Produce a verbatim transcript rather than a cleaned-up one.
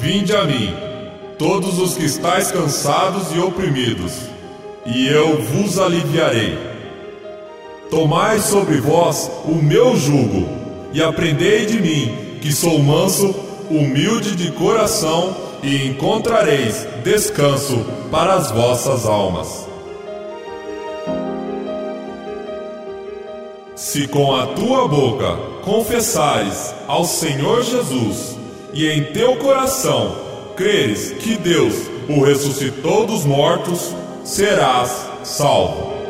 Vinde a mim, todos os que estáis cansados e oprimidos, e eu vos aliviarei. Tomai sobre vós o meu jugo, e aprendei de mim, que sou manso, humilde de coração, e encontrareis descanso para as vossas almas. Se com a tua boca confessares ao Senhor Jesus, e em teu coração creres que Deus o ressuscitou dos mortos, serás salvo.